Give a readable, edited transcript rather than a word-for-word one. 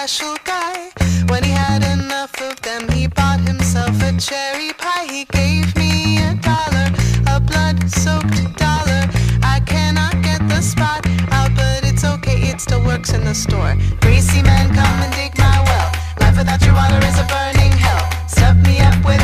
special guy. When he had enough of them, he bought himself a cherry pie. He gave me $1, a blood-soaked dollar. I cannot get the spot out, but it's okay, it still works in the store. Greasy man, come and dig my well. Life without your water is a burning hell. Stuff me up with